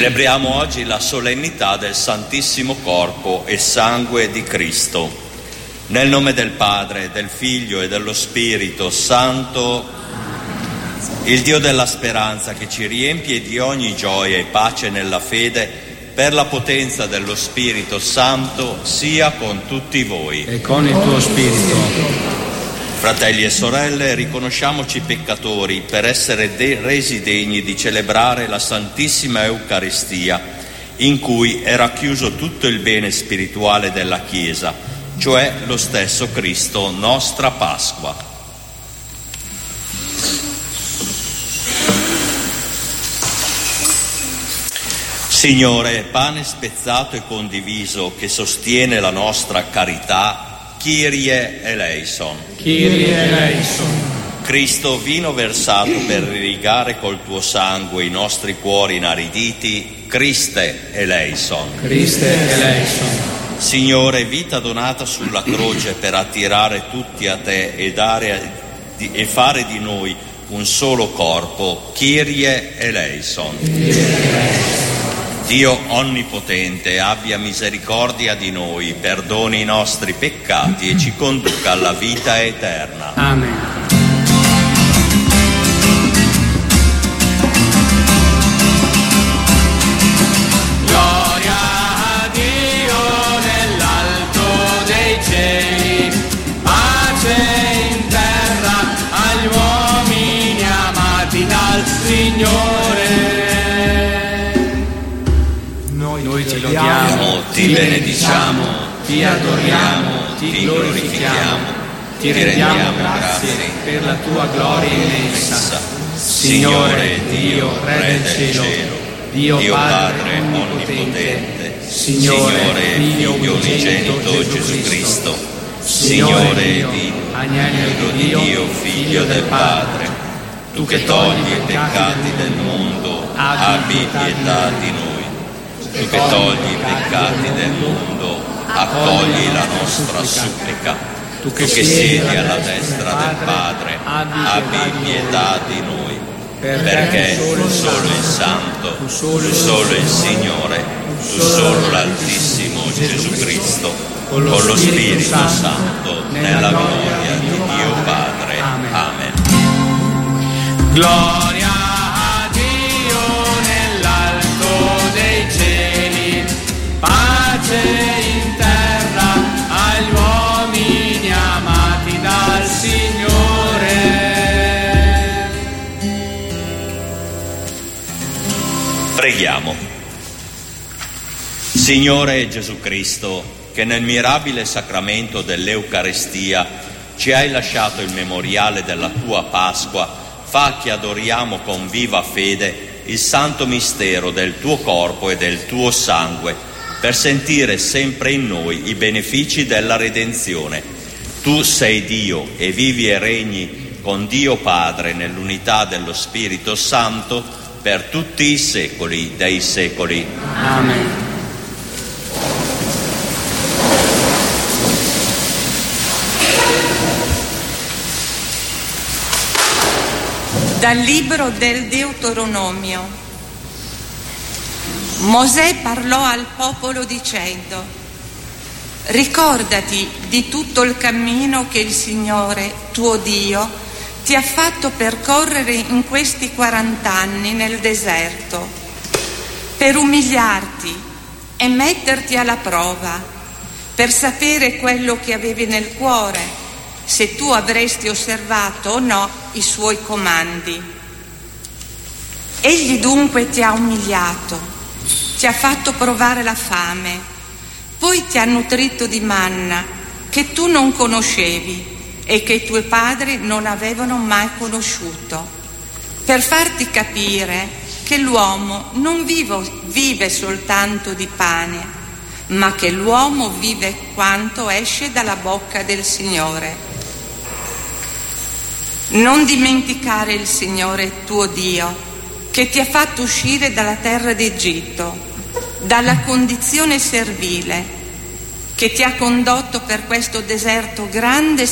Celebriamo oggi la solennità del Santissimo Corpo e Sangue di Cristo. Nel nome del Padre, del Figlio e dello Spirito Santo, il Dio della speranza che ci riempie di ogni gioia e pace nella fede, per la potenza dello Spirito Santo, sia con tutti voi. E con il tuo Spirito. Fratelli e sorelle, riconosciamoci peccatori per essere resi degni di celebrare la Santissima Eucaristia, in cui era chiuso tutto il bene spirituale della Chiesa, cioè lo stesso Cristo, nostra Pasqua. Signore, pane spezzato e condiviso che sostiene la nostra carità, Kyrie eleison. Kyrie eleison. Cristo, vino versato per irrigare col tuo sangue i nostri cuori inariditi, Christe eleison. Christe eleison. Signore, vita donata sulla croce per attirare tutti a te e fare di noi un solo corpo, Kyrie eleison. Kyrie eleison. Dio onnipotente, abbia misericordia di noi, perdoni i nostri peccati e ci conduca alla vita eterna. Amen. Gloria a Dio nell'alto dei cieli, pace in terra agli uomini amati dal Signore. Noi ti lodiamo, ti benediciamo, ti adoriamo, ti glorifichiamo, ti rendiamo grazie per la tua gloria immensa. Signore Dio, Re del cielo, Dio Padre onnipotente, Signore Figlio unigenito Gesù Cristo, Signore Dio, Agnello di Dio, Figlio del Padre, tu che togli i peccati del mondo, abbi pietà di noi. Tu che togli i peccati del mondo, accogli la nostra supplica. Tu che siedi alla destra del Padre, abbi pietà di noi, perché tu solo il Santo, tu solo il Signore, tu solo l'Altissimo Gesù Cristo, con lo Spirito Santo, nella gloria di Dio Padre. Amen. Gloria a Dio nell'alto dei cieli, pace in terra agli uomini amati dal Signore. Preghiamo. Signore Gesù Cristo, che nel mirabile sacramento dell'Eucaristia ci hai lasciato il memoriale della tua Pasqua, fa che adoriamo con viva fede il santo mistero del tuo corpo e del tuo sangue, per sentire sempre in noi i benefici della redenzione. Tu sei Dio e vivi e regni con Dio Padre nell'unità dello Spirito Santo per tutti i secoli dei secoli. Amen. Dal libro del Deuteronomio. Mosè parlò al popolo dicendo: ricordati di tutto il cammino che il Signore, tuo Dio, ti ha fatto percorrere in questi 40 anni nel deserto, per umiliarti e metterti alla prova, per sapere quello che avevi nel cuore, se tu avresti osservato o no i suoi comandi. Egli dunque ti ha umiliato, ti ha fatto provare la fame, poi ti ha nutrito di manna che tu non conoscevi e che i tuoi padri non avevano mai conosciuto, per farti capire che l'uomo non vive soltanto di pane, ma che l'uomo vive quanto esce dalla bocca del Signore. Non dimenticare il Signore tuo Dio, che ti ha fatto uscire dalla terra d'Egitto, dalla condizione servile, che ti ha condotto per questo deserto grande e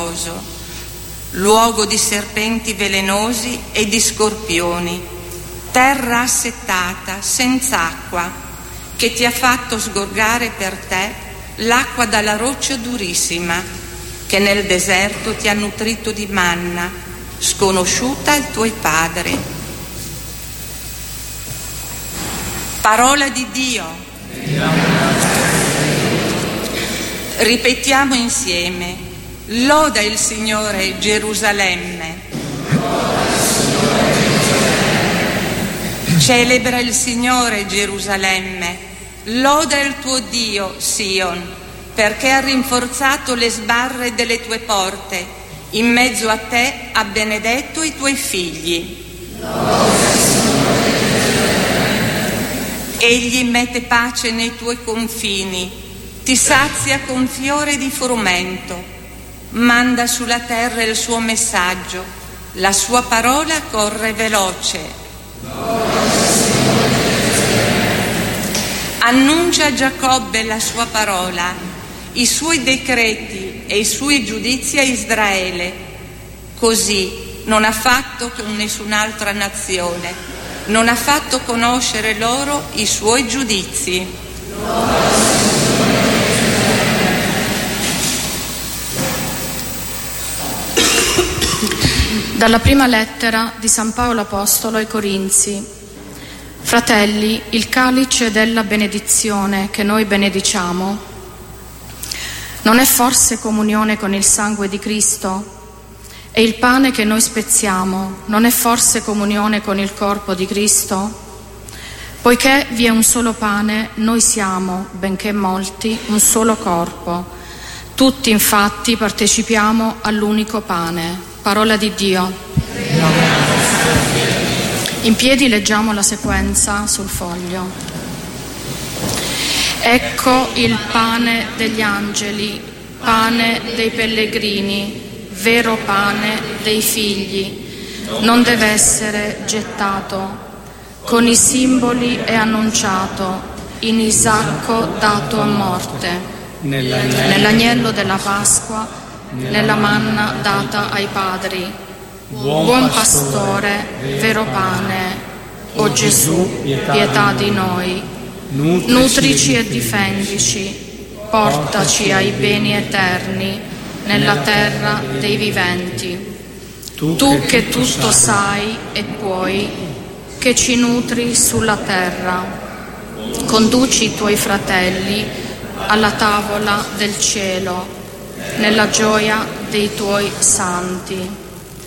spaventoso, luogo di serpenti velenosi e di scorpioni, terra assetata, senza acqua, che ti ha fatto sgorgare per te l'acqua dalla roccia durissima, che nel deserto ti ha nutrito di manna, sconosciuta ai tuoi padri. Parola di Dio. Ripetiamo insieme: loda il Signore, Gerusalemme. Celebra il Signore, Gerusalemme. Loda il tuo Dio, Sion, perché ha rinforzato le sbarre delle tue porte. In mezzo a te ha benedetto i tuoi figli. Egli mette pace nei tuoi confini, ti sazia con fiore di frumento, manda sulla terra il suo messaggio, la sua parola corre veloce. Annuncia a Giacobbe la sua parola, i suoi decreti e i suoi giudizi a Israele. Così non ha fatto con nessun'altra nazione, non ha fatto conoscere loro i suoi giudizi. Dalla prima lettera di San Paolo Apostolo ai Corinzi. Fratelli, il calice della benedizione che noi benediciamo non è forse comunione con il sangue di Cristo? E il pane che noi spezziamo non è forse comunione con il corpo di Cristo? Poiché vi è un solo pane, noi siamo, benché molti, un solo corpo. Tutti infatti partecipiamo all'unico pane. Parola di Dio. In piedi leggiamo la sequenza sul foglio. Ecco il pane degli angeli, pane dei pellegrini, vero pane dei figli. Non deve essere gettato. Con i simboli è annunciato, in Isacco dato a morte, nell'agnello della Pasqua, nella manna data ai padri. Buon pastore, vero pane, o Gesù, pietà di noi. Nutrici e difendici, portaci ai beni eterni, nella terra dei viventi. Tu che tutto sai e puoi, che ci nutri sulla terra, conduci i tuoi fratelli alla tavola del cielo, nella gioia dei tuoi santi.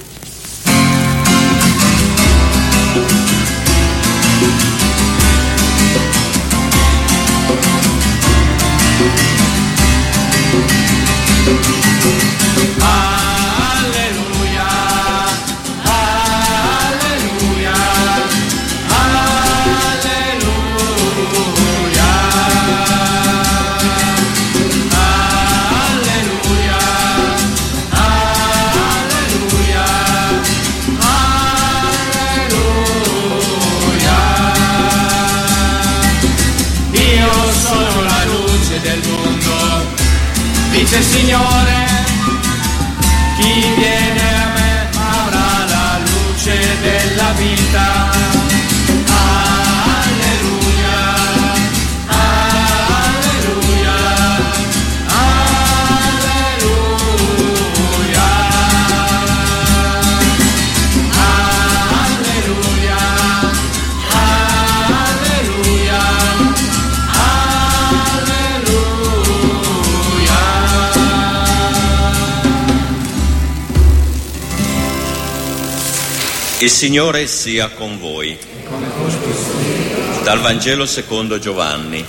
Dice il Signore, chi viene a me avrà la luce della vita. Alleluia, alleluia, alleluia, alleluia, alleluia, Il Signore sia con voi. Dal Vangelo secondo Giovanni.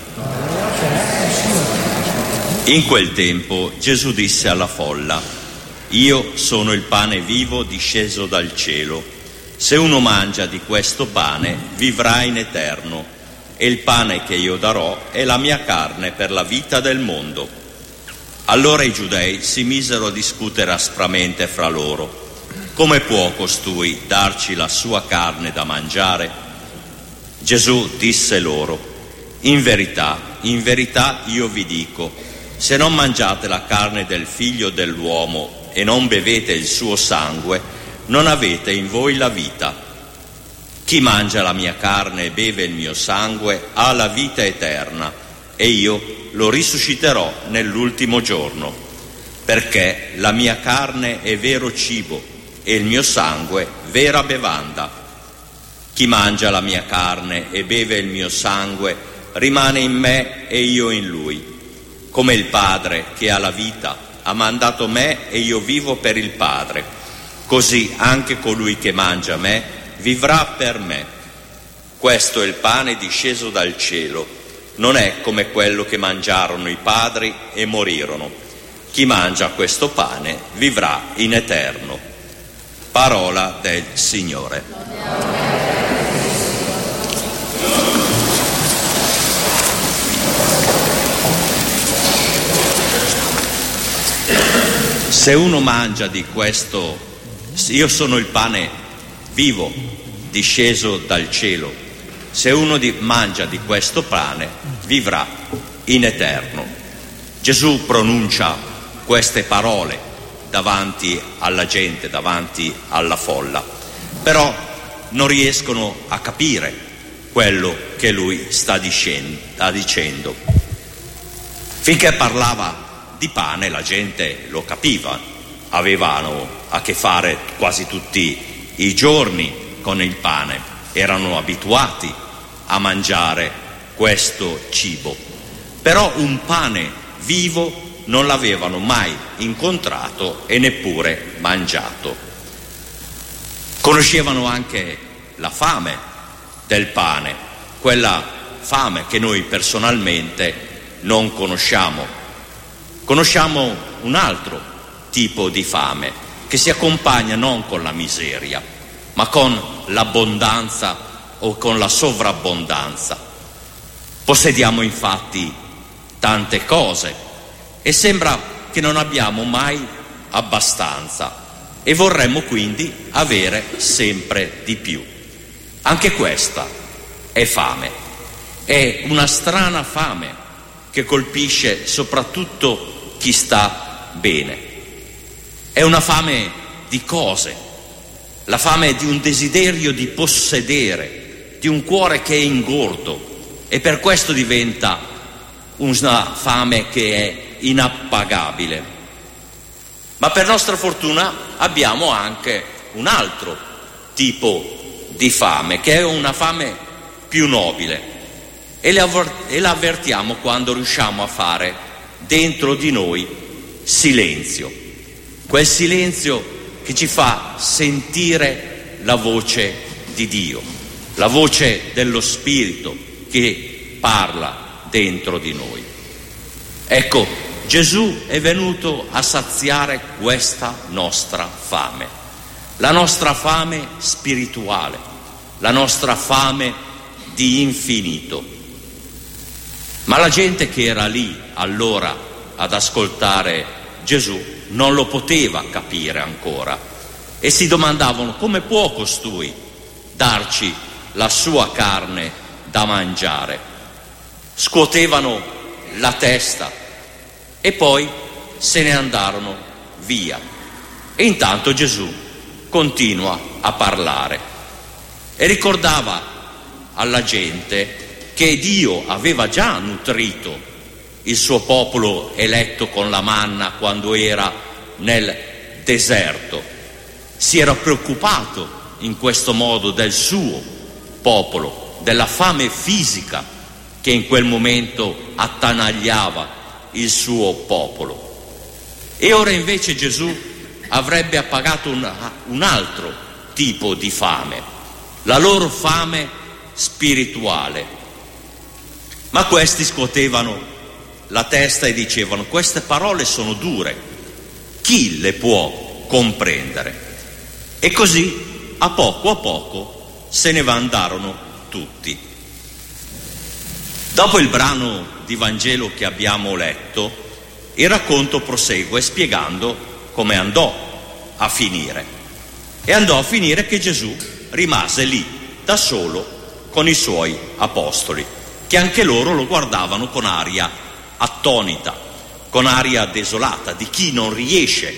In quel tempo Gesù disse alla folla: Io sono il pane vivo disceso dal cielo. Se uno mangia di questo pane vivrà in eterno, e il pane che io darò è la mia carne per la vita del mondo. Allora i giudei si misero a discutere aspramente fra loro. Come può costui darci la sua carne da mangiare? Gesù disse loro: in verità io vi dico, se non mangiate la carne del Figlio dell'uomo e non bevete il suo sangue, non avete in voi la vita. Chi mangia la mia carne e beve il mio sangue ha la vita eterna, e io lo risusciterò nell'ultimo giorno, perché la mia carne è vero cibo e il mio sangue vera bevanda. Chi mangia la mia carne e beve il mio sangue rimane in me e io in lui. Come il Padre che ha la vita ha mandato me e io vivo per il Padre, così anche colui che mangia me vivrà per me. Questo è il pane disceso dal cielo, non è come quello che mangiarono i padri e morirono. Chi mangia questo pane vivrà in eterno. Parola del Signore. Se uno mangia di questo, io sono il pane vivo disceso dal cielo, se uno mangia di questo pane vivrà in eterno. Gesù pronuncia queste parole davanti alla gente, davanti alla folla, però non riescono a capire quello che lui sta dicendo. Finché parlava di pane la gente lo capiva, avevano a che fare quasi tutti i giorni con il pane, erano abituati a mangiare questo cibo, però un pane vivo non l'avevano mai incontrato e neppure mangiato. Conoscevano anche la fame del pane, quella fame che noi personalmente non conosciamo. Conosciamo un altro tipo di fame che si accompagna non con la miseria, ma con l'abbondanza o con la sovrabbondanza. Possediamo infatti tante cose e sembra che non abbiamo mai abbastanza e vorremmo quindi avere sempre di più. Anche questa è fame, è una strana fame che colpisce soprattutto chi sta bene. È una fame di cose, la fame di un desiderio di possedere, di un cuore che è ingordo, e per questo diventa una fame che è inappagabile. Ma per nostra fortuna abbiamo anche un altro tipo di fame, che è una fame più nobile, e la avvertiamo quando riusciamo a fare dentro di noi silenzio, quel silenzio che ci fa sentire la voce di Dio, la voce dello Spirito che parla dentro di noi. Ecco, Gesù è venuto a saziare questa nostra fame, la nostra fame spirituale, la nostra fame di infinito. Ma la gente che era lì allora ad ascoltare Gesù non lo poteva capire ancora e si domandavano: come può costui darci la sua carne da mangiare? Scuotevano la testa e poi se ne andarono via. E intanto Gesù continua a parlare e ricordava alla gente che Dio aveva già nutrito il suo popolo eletto con la manna quando era nel deserto. Si era preoccupato in questo modo del suo popolo, della fame fisica che in quel momento attanagliava il suo popolo. E ora invece Gesù avrebbe appagato un altro tipo di fame, la loro fame spirituale. Ma questi scuotevano la testa e dicevano: queste parole sono dure, chi le può comprendere? E così a poco se ne andarono tutti. Dopo il brano di Vangelo che abbiamo letto, il racconto prosegue spiegando come andò a finire. E andò a finire che Gesù rimase lì da solo con i suoi apostoli, che anche loro lo guardavano con aria attonita, con aria desolata, di chi non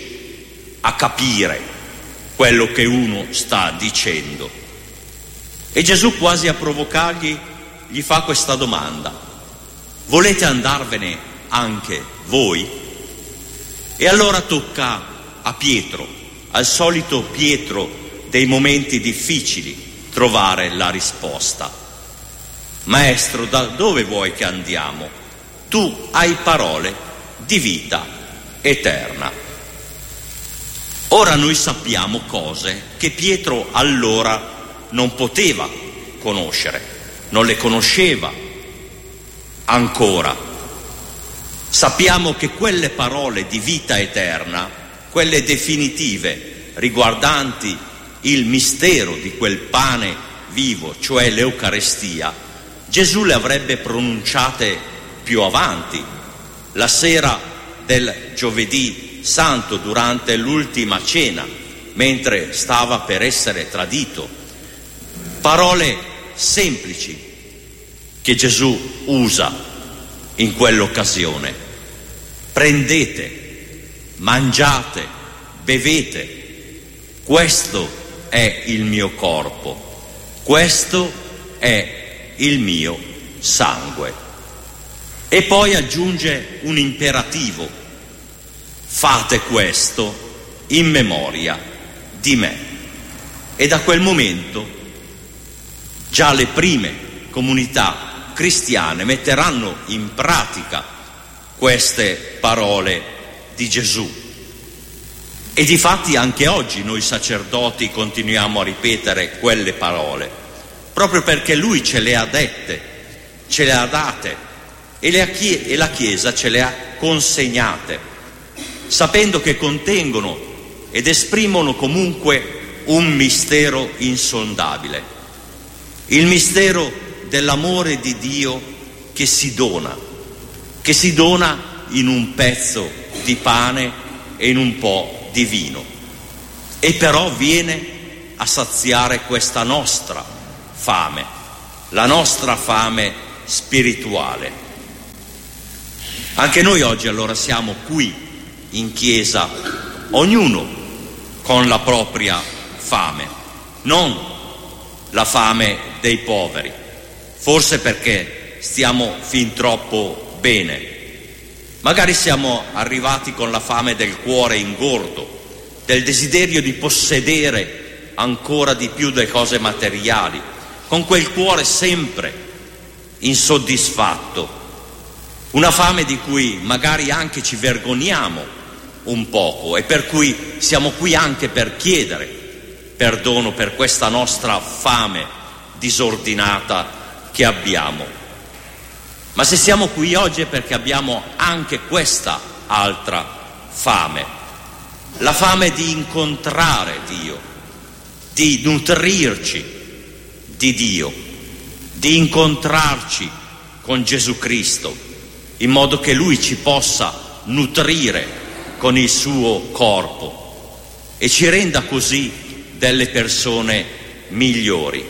riesce a capire quello che uno sta dicendo. E Gesù, quasi a provocargli, gli fa questa domanda: volete andarvene anche voi? E allora tocca a Pietro, al solito Pietro dei momenti difficili, trovare la risposta. Maestro, da dove vuoi che andiamo? Tu hai parole di vita eterna. Ora noi sappiamo cose che Pietro allora non poteva conoscere, non le conosceva ancora. Sappiamo che quelle parole di vita eterna, quelle definitive, riguardanti il mistero di quel pane vivo, cioè l'Eucarestia, Gesù le avrebbe pronunciate più avanti, la sera del giovedì santo, durante l'ultima cena, mentre stava per essere tradito. Parole semplici che Gesù usa in quell'occasione: prendete, mangiate, bevete, questo è il mio corpo, questo è il mio sangue. E poi aggiunge un imperativo: fate questo in memoria di me. E da quel momento già le prime comunità cristiane metteranno in pratica queste parole di Gesù. E difatti anche oggi noi sacerdoti continuiamo a ripetere quelle parole, proprio perché Lui ce le ha dette, ce le ha date, e la Chiesa ce le ha consegnate, sapendo che contengono ed esprimono comunque un mistero insondabile, il mistero dell'amore di Dio che si dona in un pezzo di pane e in un po' di vino, e però viene a saziare questa nostra fame, la nostra fame spirituale. Anche noi oggi allora siamo qui in chiesa, ognuno con la propria fame, non la fame dei poveri, forse perché stiamo fin troppo bene. Magari siamo arrivati con la fame del cuore ingordo, del desiderio di possedere ancora di più delle cose materiali, con quel cuore sempre insoddisfatto, una fame di cui magari anche ci vergogniamo un poco e per cui siamo qui anche per chiedere perdono per questa nostra fame disordinata che abbiamo. Ma se siamo qui oggi è perché abbiamo anche questa altra fame, la fame di incontrare Dio, di nutrirci di Dio, di incontrarci con Gesù Cristo, in modo che Lui ci possa nutrire con il suo corpo e ci renda così delle persone migliori.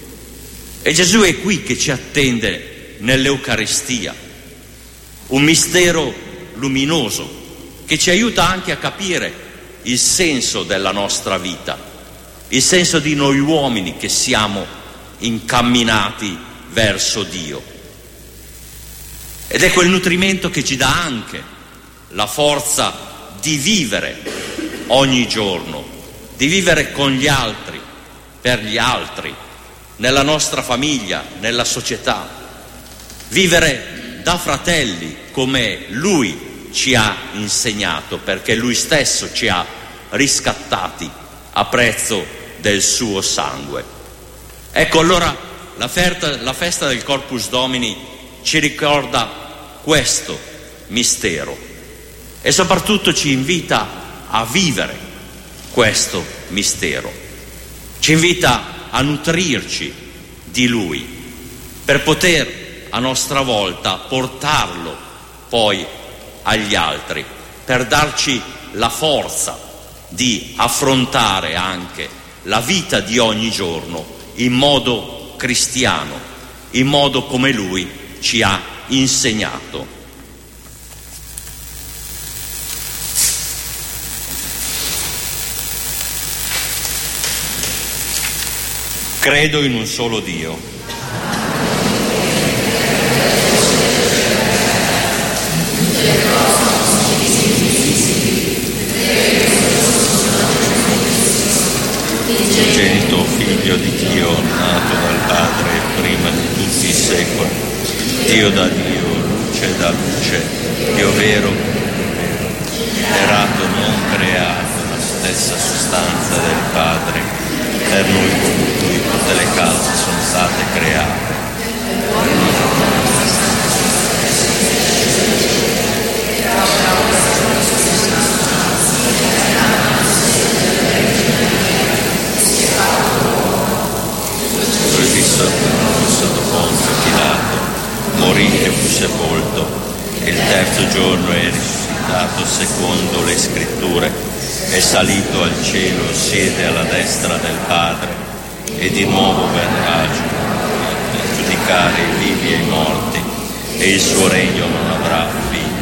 E Gesù è qui che ci attende nell'Eucaristia, un mistero luminoso che ci aiuta anche a capire il senso della nostra vita, il senso di noi uomini che siamo incamminati verso Dio. Ed è quel nutrimento che ci dà anche la forza di vivere ogni giorno, di vivere con gli altri, per gli altri, nella nostra famiglia, nella società, vivere da fratelli come Lui ci ha insegnato, perché Lui stesso ci ha riscattati a prezzo del suo sangue. Ecco, allora la festa del Corpus Domini ci ricorda questo mistero e soprattutto ci invita a vivere questo mistero, ci invita a nutrirci di Lui per poter a nostra volta portarlo poi agli altri, per darci la forza di affrontare anche la vita di ogni giorno in modo cristiano, in modo come Lui ci ha insegnato. Credo in un solo Dio, unigenito Figlio di Dio, nato dal Padre prima di tutti i secoli, Dio da Dio, luce da luce, Dio vero, generato, non creato, la stessa sostanza del Padre, per noi con cui tutte le cause sono state create. Crocifisso sotto Ponzio Pilato, morì e fu sepolto, il terzo giorno è risuscitato secondo le scritture, è salito al cielo, siede alla destra del Padre e di nuovo verrà a giudicare i vivi e i morti, e il suo regno non avrà fine.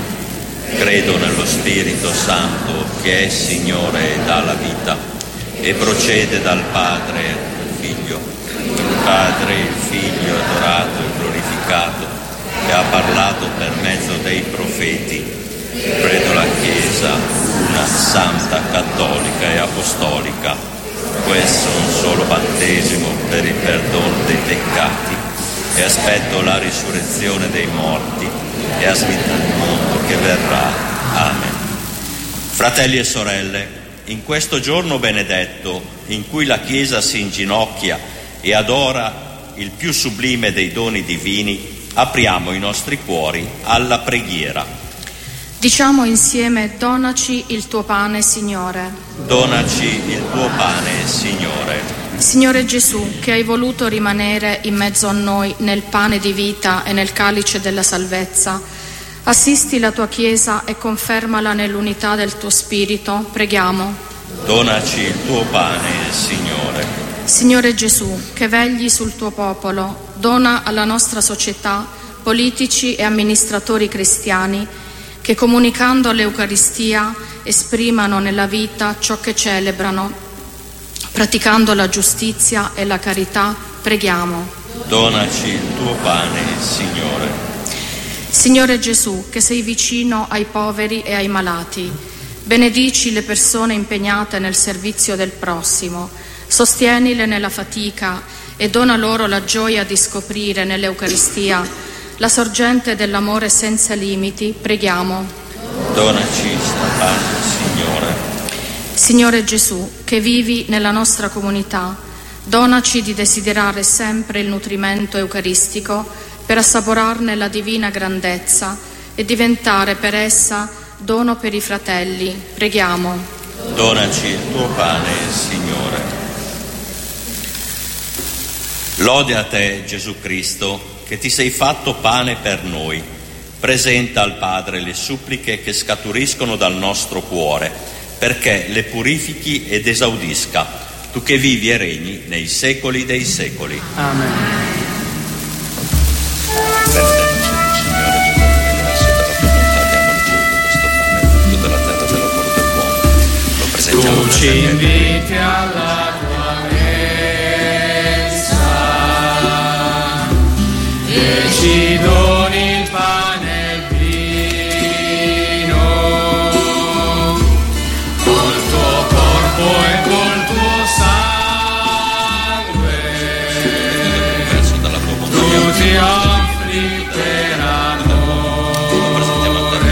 Credo nello Spirito Santo, che è Signore e dà la vita, e procede dal Padre al Figlio. Il Padre e il Figlio adorato e glorificato, che ha parlato per mezzo dei profeti. Credo la Chiesa, una santa, cattolica e apostolica. Questo un solo battesimo per il perdono dei peccati, e aspetto la risurrezione dei morti e la vita del mondo che verrà. Amen. Fratelli e sorelle, in questo giorno benedetto, in cui la Chiesa si inginocchia e adora il più sublime dei doni divini, apriamo i nostri cuori alla preghiera. Diciamo insieme: donaci il tuo pane, Signore. Donaci il tuo pane, Signore. Signore Gesù, che hai voluto rimanere in mezzo a noi nel pane di vita e nel calice della salvezza, assisti la tua Chiesa e confermala nell'unità del tuo Spirito, preghiamo. Donaci il tuo pane, Signore. Signore Gesù, che vegli sul tuo popolo, dona alla nostra società politici e amministratori cristiani che, comunicando l'Eucaristia, esprimano nella vita ciò che celebrano, praticando la giustizia e la carità, preghiamo. Donaci il tuo pane, Signore. Signore Gesù, che sei vicino ai poveri e ai malati, benedici le persone impegnate nel servizio del prossimo, sostienile nella fatica e dona loro la gioia di scoprire nell'Eucaristia la sorgente dell'amore senza limiti, preghiamo. Donaci sta pane, Signore. Signore Gesù, che vivi nella nostra comunità, donaci di desiderare sempre il nutrimento eucaristico per assaporarne la divina grandezza e diventare per essa dono per i fratelli. Preghiamo. Donaci il tuo pane, Signore. Lode a te, Gesù Cristo, che ti sei fatto pane per noi. Presenta al Padre le suppliche che scaturiscono dal nostro cuore, perché le purifichi ed esaudisca, tu che vivi e regni nei secoli dei secoli. Amen. Benedetto Signore Gesù, grazie per la tua bontà, diamoli tutto questo pane, frutto della terra della lavoro dell'uomo. Lo presentiamo. Tu ci inviti alla tua messa e ci doni il pane e il vino, col tuo corpo e col tuo sangue. Verso dalla tua bontà, Tu ti offri per amore,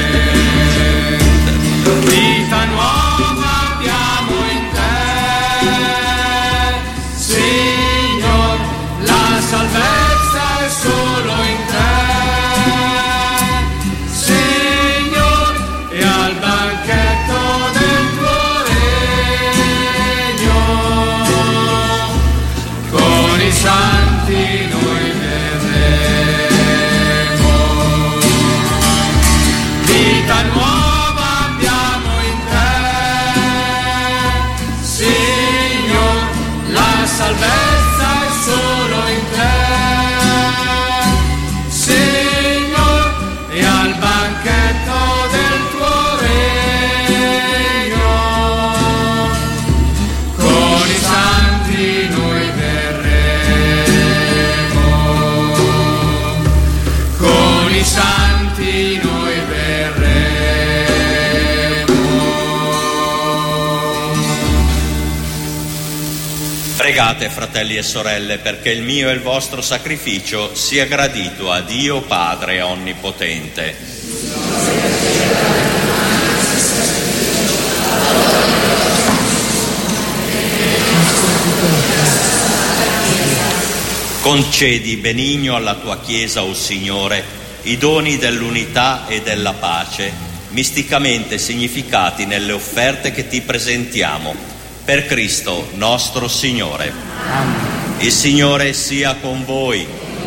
vita nuova abbiamo in te, Signor, la salvezza è solo in te, Signor, e al banchetto del tuo regno, con i santi noi verremo. Vita nuova abbiamo in te, Signor, la salvezza è solo in te, Signor, e al banchetto del tuo regno, con i santi noi verremo. Pregate, fratelli e sorelle, perché il mio e il vostro sacrificio sia gradito a Dio Padre Onnipotente. Concedi benigno alla tua Chiesa, o Signore, i doni dell'unità e della pace, misticamente significati nelle offerte che ti presentiamo. Per Cristo nostro Signore. Amen. Il Signore sia con voi.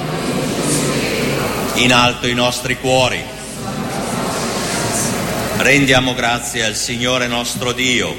In alto i nostri cuori. Rendiamo grazie al Signore nostro Dio.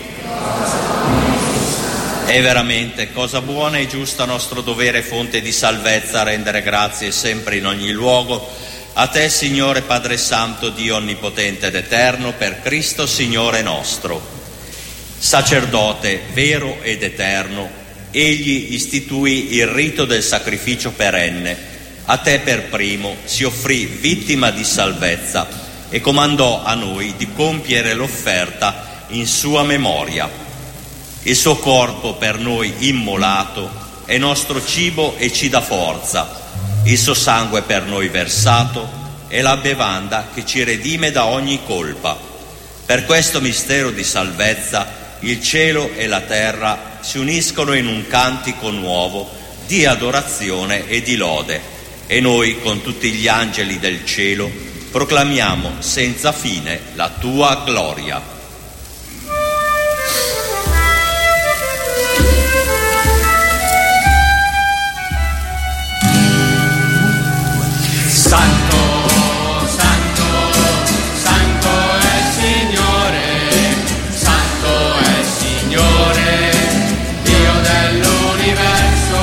È veramente cosa buona e giusta, nostro dovere, fonte di salvezza, rendere grazie sempre in ogni luogo a te, Signore Padre Santo, Dio onnipotente ed eterno, per Cristo Signore nostro. Sacerdote vero ed eterno, egli istituì il rito del sacrificio perenne. A te per primo si offrì vittima di salvezza e comandò a noi di compiere l'offerta in sua memoria. Il suo corpo per noi immolato è nostro cibo e ci dà forza. Il suo sangue per noi versato è la bevanda che ci redime da ogni colpa. Per questo mistero di salvezza il cielo e la terra si uniscono in un cantico nuovo di adorazione e di lode, e noi con tutti gli angeli del cielo proclamiamo senza fine la tua gloria. Santo, Santo, Santo è il Signore, Santo è il Signore, Dio dell'universo.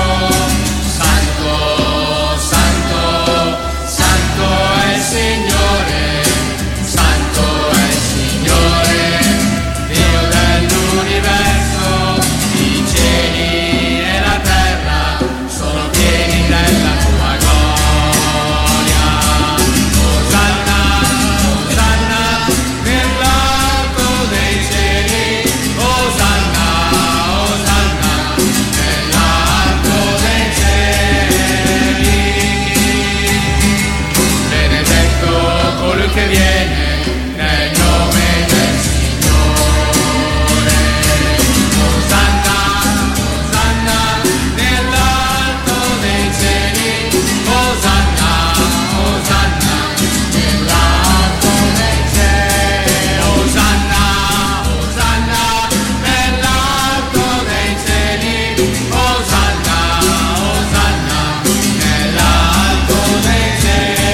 Santo, Santo, Santo è il Signore, Santo è il Signore, Dio dell'universo. I cieli e la terra sono pieni della tua gloria. Che viene nel nome del Signore. Osanna, Osanna nell'alto dei cieli. Osanna, Osanna nell'alto dei cieli. Osanna, Osanna nell'alto dei cieli. Osanna, Osanna nell'alto dei cieli.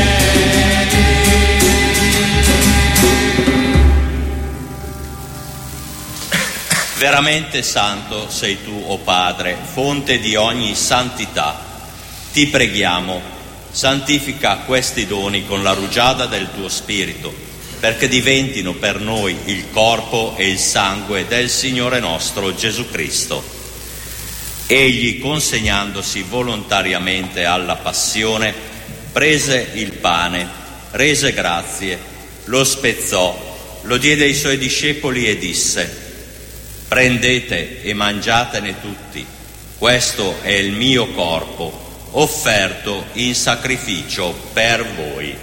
Veramente santo sei tu, o Padre, fonte di ogni santità. Ti preghiamo, santifica questi doni con la rugiada del tuo Spirito, perché diventino per noi il corpo e il sangue del Signore nostro Gesù Cristo. Egli, consegnandosi volontariamente alla passione, prese il pane, rese grazie, lo spezzò, lo diede ai suoi discepoli e disse: prendete e mangiatene tutti, questo è il mio corpo, offerto in sacrificio per voi.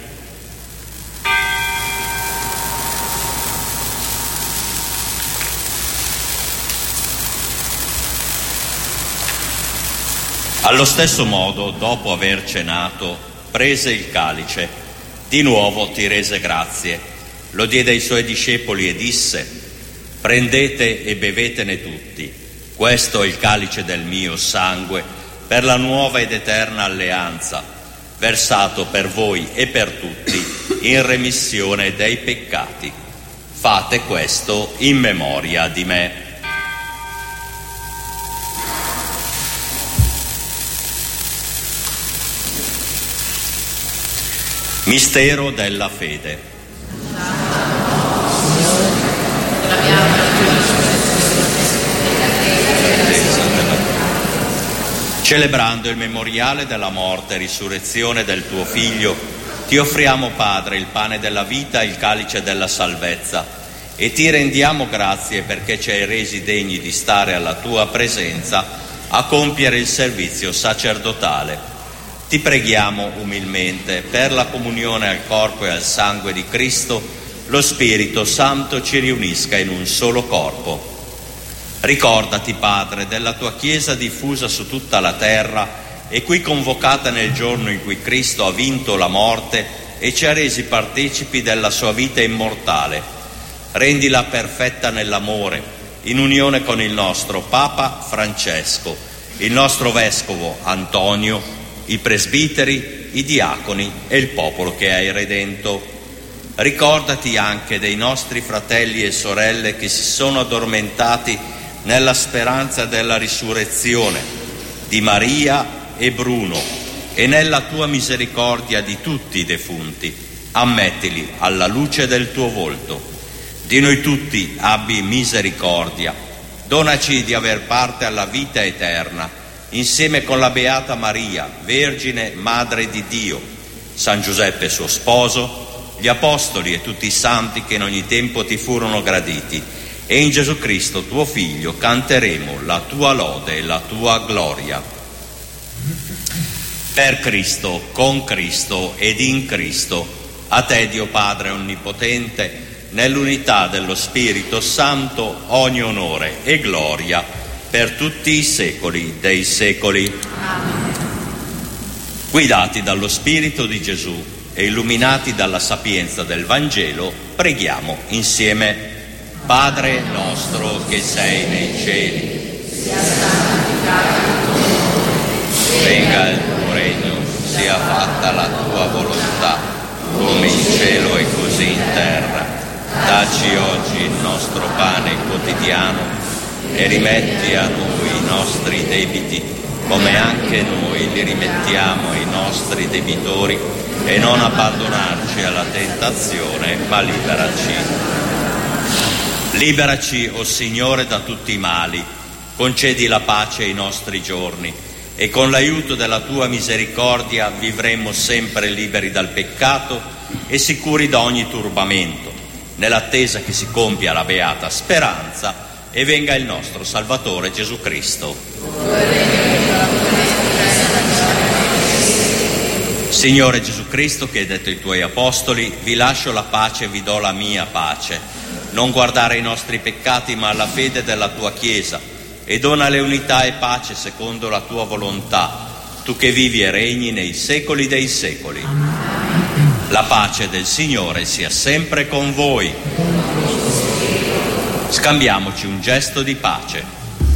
Allo stesso modo, dopo aver cenato, prese il calice, di nuovo ti rese grazie, lo diede ai suoi discepoli e disse: prendete e bevetene tutti, questo è il calice del mio sangue, per la nuova ed eterna alleanza, versato per voi e per tutti in remissione dei peccati. Fate questo in memoria di me. Mistero della fede. Celebrando il memoriale della morte e risurrezione del tuo Figlio, ti offriamo, Padre, il pane della vita e il calice della salvezza, e ti rendiamo grazie perché ci hai resi degni di stare alla tua presenza a compiere il servizio sacerdotale. Ti preghiamo umilmente, per la comunione al corpo e al sangue di Cristo, lo Spirito Santo ci riunisca in un solo corpo. Ricordati, Padre, della tua Chiesa diffusa su tutta la terra e qui convocata nel giorno in cui Cristo ha vinto la morte e ci ha resi partecipi della sua vita immortale. Rendila perfetta nell'amore, in unione con il nostro Papa Francesco, il nostro Vescovo Antonio, i presbiteri, i diaconi e il popolo che hai redento. Ricordati anche dei nostri fratelli e sorelle che si sono addormentati nella speranza della risurrezione, di Maria e Bruno, e nella tua misericordia di tutti i defunti. Ammettili alla luce del tuo volto. Di noi tutti abbi misericordia. Donaci di aver parte alla vita eterna, insieme con la Beata Maria, Vergine Madre di Dio, San Giuseppe suo sposo, gli Apostoli e tutti i santi che in ogni tempo ti furono graditi, e in Gesù Cristo tuo Figlio canteremo la tua lode e la tua gloria. Per Cristo, con Cristo ed in Cristo, a te Dio Padre Onnipotente, nell'unità dello Spirito Santo, ogni onore e gloria per tutti i secoli dei secoli. Amen. Guidati dallo Spirito di Gesù e illuminati dalla sapienza del Vangelo, preghiamo insieme. Padre nostro che sei nei cieli, sia santificato il tuo nome, venga il tuo regno, sia fatta la tua volontà, come in cielo e così in terra. Dacci oggi il nostro pane quotidiano e rimetti a noi i nostri debiti, come anche noi li rimettiamo ai nostri debitori, e non abbandonarci alla tentazione, ma liberaci. Liberaci, o Signore, da tutti i mali, concedi la pace ai nostri giorni e con l'aiuto della tua misericordia vivremo sempre liberi dal peccato e sicuri da ogni turbamento, nell'attesa che si compia la beata speranza e venga il nostro Salvatore Gesù Cristo. Signore Gesù Cristo, che hai detto ai tuoi apostoli, vi lascio la pace e vi do la mia pace. Non guardare ai nostri peccati ma alla fede della tua Chiesa, e donale unità e pace secondo la tua volontà, tu che vivi e regni nei secoli dei secoli. La pace del Signore sia sempre con voi. Scambiamoci un gesto di pace.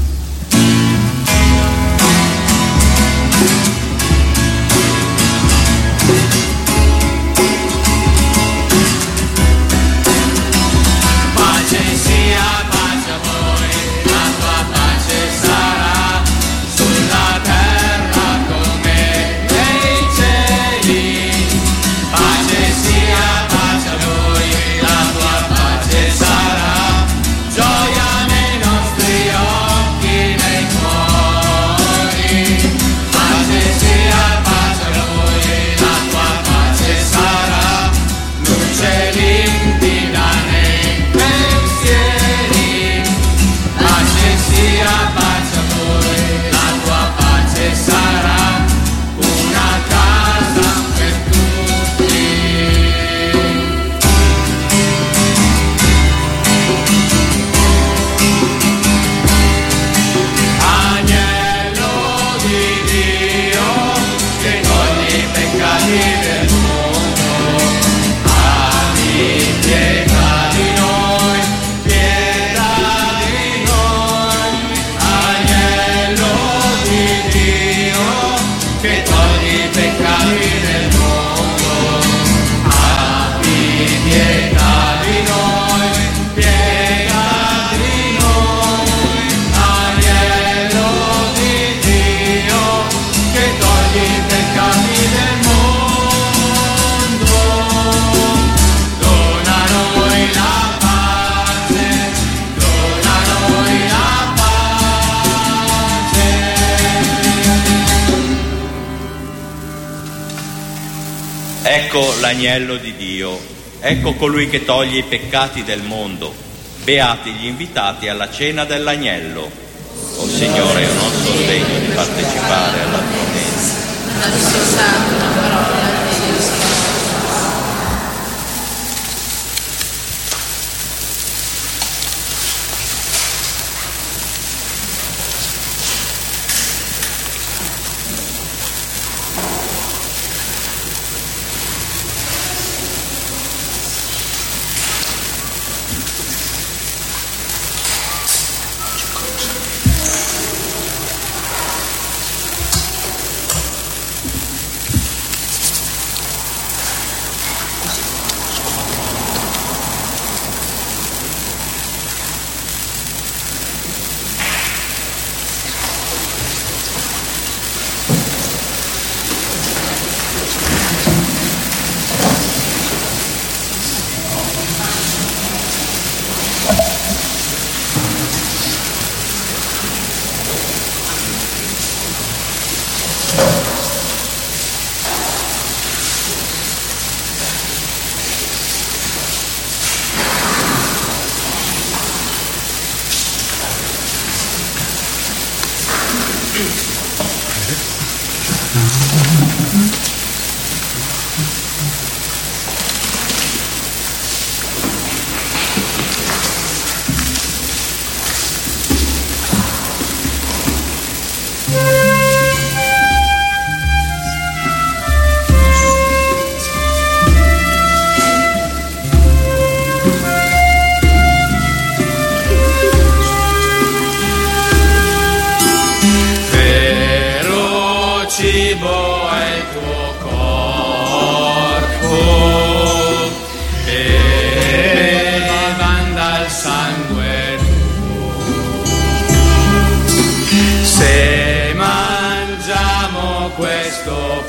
Gioia nei nostri occhi, nei Ecco l'agnello di Dio, ecco colui che toglie i peccati del mondo. Beati gli invitati alla cena dell'agnello. O Signore, io non sono degno partecipare alla tua mensa. Dal soltanto una parola di Dio. cibo è il tuo corpo e bevanda il sangue tuo. Se mangiamo questo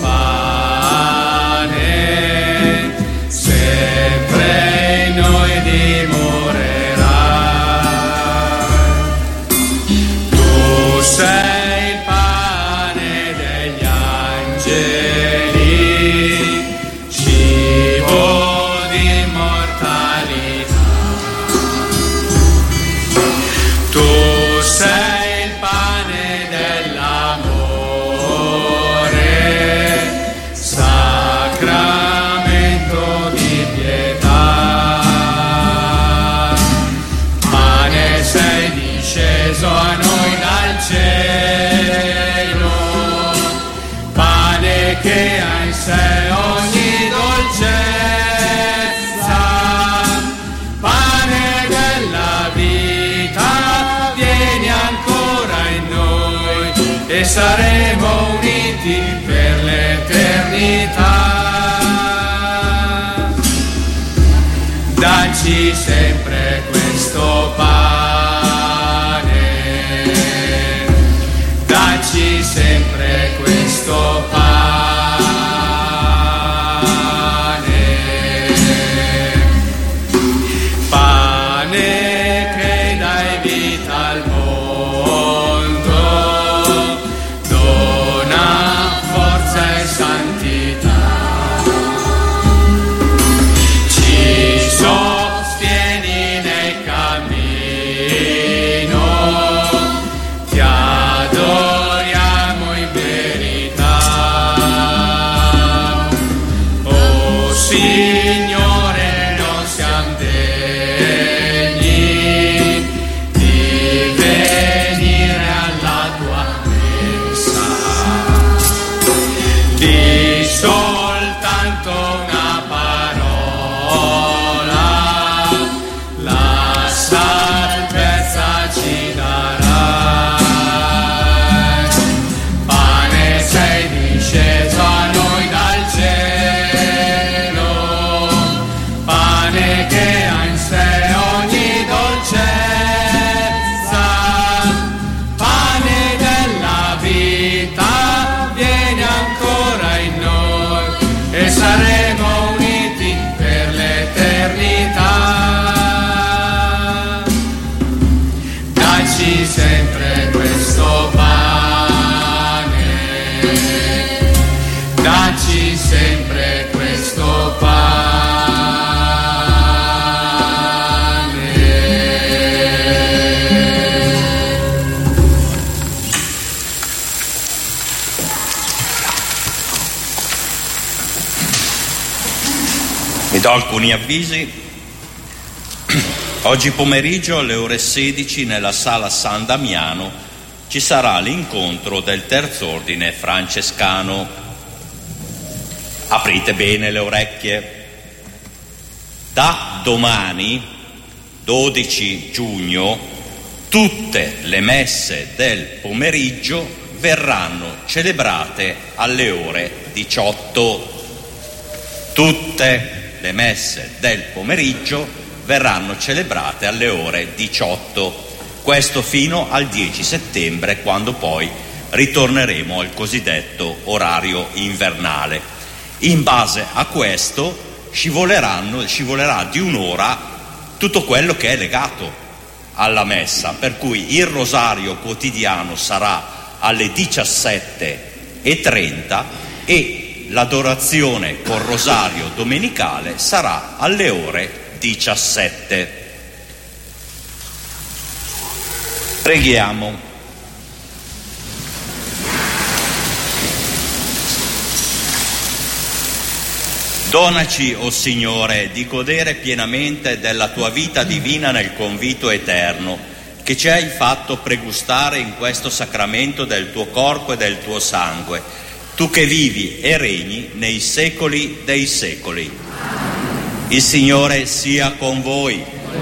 pane, sempre in noi dimorerà. Tu sei a noi dal cielo, pane che ha in sé ogni dolcezza, pane della vita, vieni ancora in noi e saremo uniti per l'eternità. Dacci sempre questo dacci sempre questo pane che dai vita al mondo, dona forza e santità, ci sostieni Vi do alcuni avvisi. Oggi pomeriggio alle ore 16 nella sala San Damiano ci sarà l'incontro del Terzo Ordine Francescano. Aprite bene le orecchie. Da domani, 12 giugno, tutte le messe del pomeriggio verranno celebrate alle ore 18. Tutte le messe del pomeriggio verranno celebrate alle ore 18. Questo fino al 10 settembre, quando poi ritorneremo al cosiddetto orario invernale. In base a questo scivolerà di un'ora tutto quello che è legato alla messa, per cui il rosario quotidiano sarà alle 17:30 e l'adorazione col rosario domenicale sarà alle ore 17. Preghiamo. Donaci, o Signore, di godere pienamente della tua vita divina nel convito eterno, che ci hai fatto pregustare in questo sacramento del tuo corpo e del tuo sangue, tu che vivi e regni nei secoli dei secoli. Il Signore sia con voi.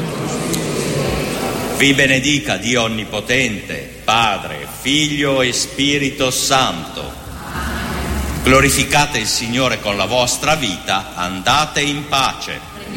Vi benedica Dio Onnipotente, Padre, Figlio e Spirito Santo. Glorificate il Signore con la vostra vita, andate in pace.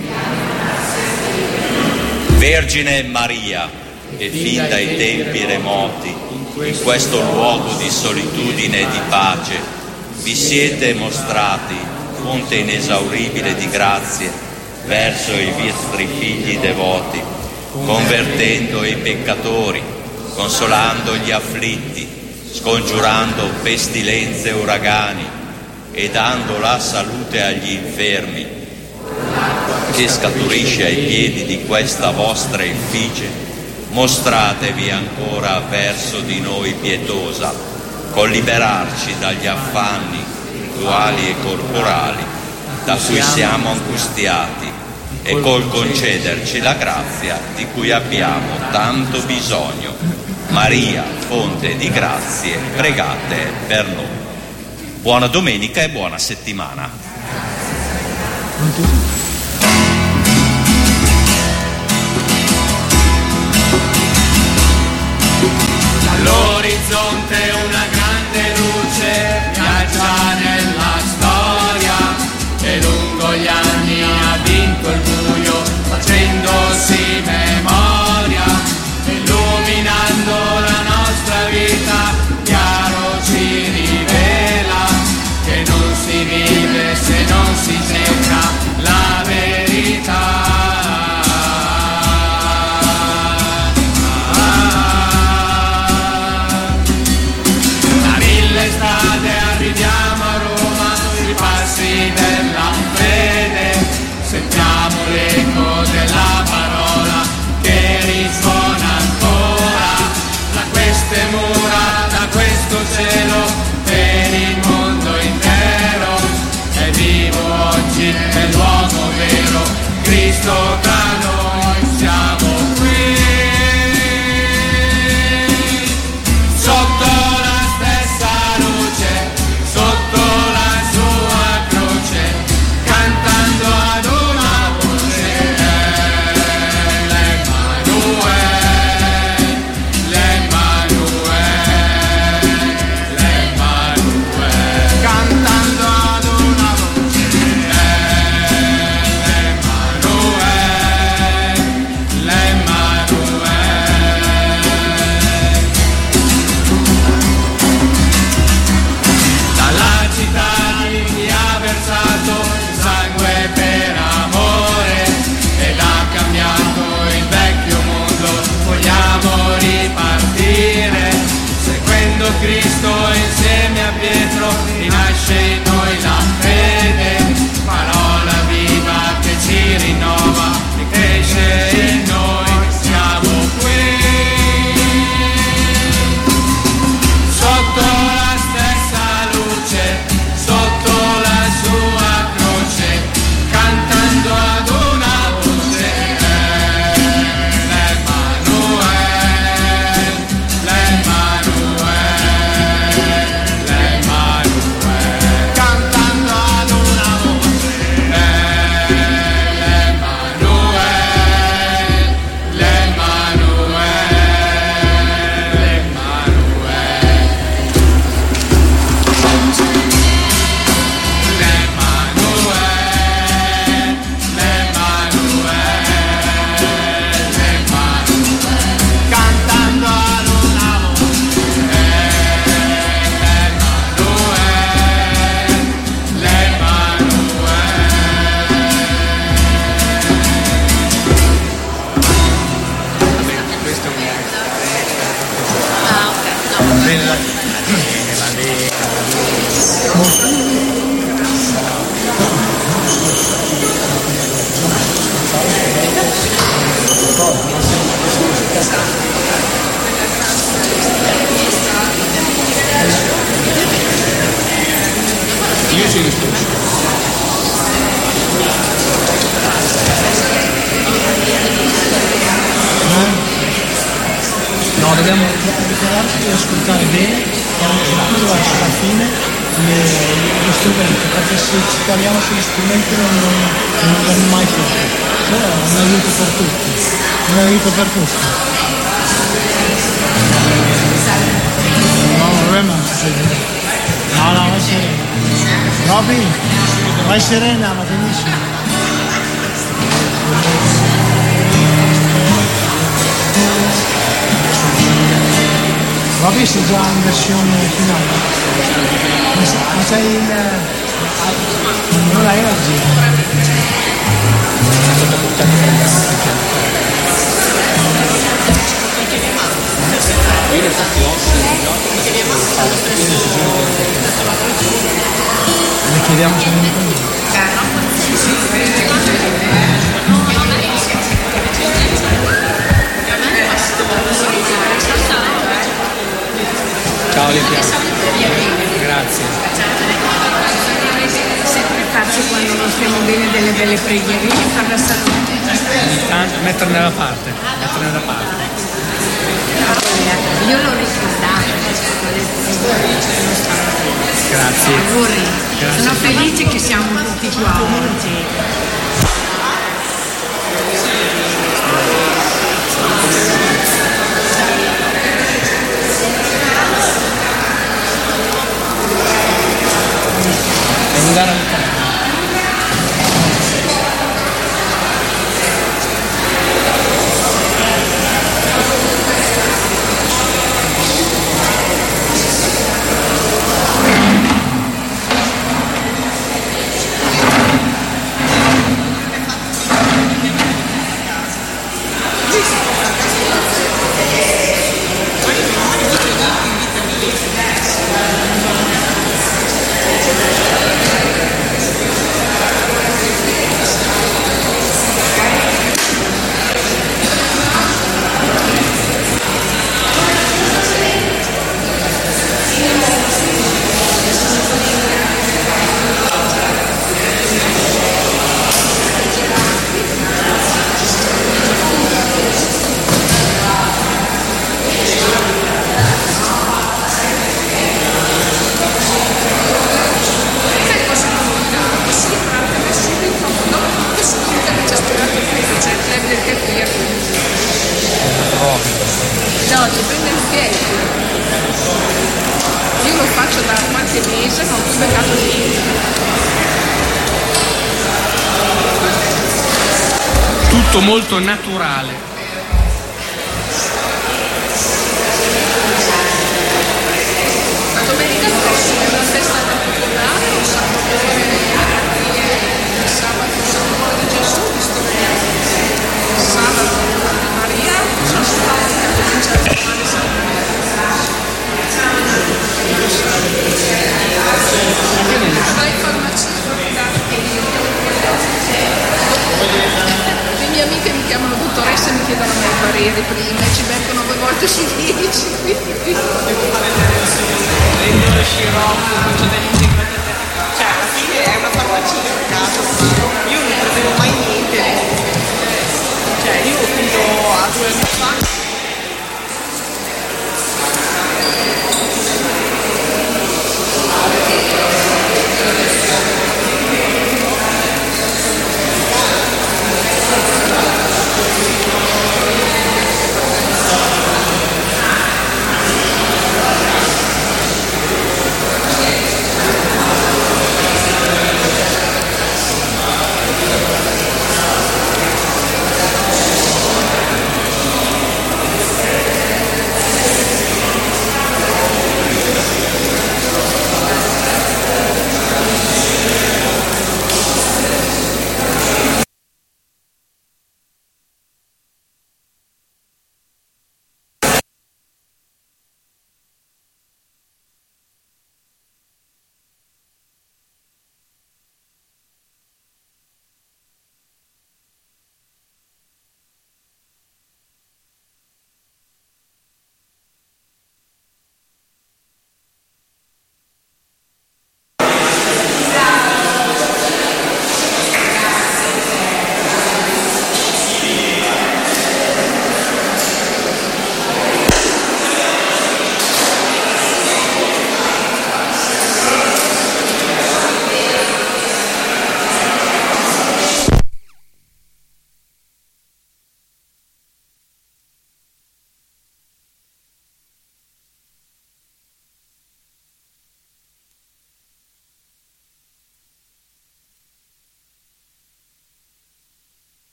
Vergine Maria, che fin dai tempi remoti, in questo luogo di solitudine e di pace, vi siete mostrati fonte inesauribile di grazie verso i vostri figli devoti, convertendo i peccatori, consolando gli afflitti, scongiurando pestilenze e uragani e dando la salute agli infermi, che scaturisce ai piedi di questa vostra effigie, mostratevi ancora verso di noi pietosa, col liberarci dagli affanni spirituali e corporali da cui siamo angustiati e col concederci la grazia di cui abbiamo tanto bisogno. Maria, fonte di grazie, pregate per noi. Buona domenica e buona settimana. All'orizzonte una grande luce viaggia nella storia e lungo gli anni ha vinto il buio facendosi memoria, illuminando la nostra vita, chiaro ci rivela che non si vive se non si cerca la verità. Arriviamo a Roma sui passi della fede, sentiamo l'eco della parola che risuona ancora da queste mura, da questo cielo, per il mondo intero. È vivo oggi nell'uomo vero, Cristo tra noi, siamo qui sotto la stessa luce, sotto la sua croce, cantando ad una voce, l'Emanuele, l'Emanuele, l'Emanuele, cantando ad una voce, l'Emanuele, l'Emanuele. Dalla città di chi ha versato il sangue per amore ed ha cambiato il vecchio mondo, vogliamo ripartire, seguendo Cristo insieme a Pietro, rinasce in noi la fede, parola viva che ci rinnova e cresce in noi, siamo qui sotto la stessa luce, sotto la sua croce, cantando di ascoltare bene, verso la fine gli strumenti, perché se ci parliamo sugli strumenti non andiamo mai fuori. Però è un aiuto per tutti, un aiuto per tutti. No, problema non succede. No, vai serena. Robby, vai serena, va benissimo. Robby sei già in versione finale. Ma sei in... non hai oggi. Io infatti ho le chiediamo se non è ciao Livia. Grazie. Sempre farci quando non stiamo bene delle belle preghiere, fare la salute. Intanto metterne da parte. Io l'ho ricordato. Grazie. Grazie. Sono felice che siamo tutti qua oggi. Andare al campo. No, dipende il piede. Io lo faccio da qualche mese, non ho beccato niente. Tutto molto naturale. La domenica prossima è una festa particolare, un sabato di Gesù, visto che sabato Maria, comincia a fare vai in farmacia le mie amiche mi chiamano dottoressa e mi chiedono i miei pareri prima e ci beccono 2 volte su 10, quindi sciroppo, faccio degli integratori, cioè alla fine è una farmacia a caso.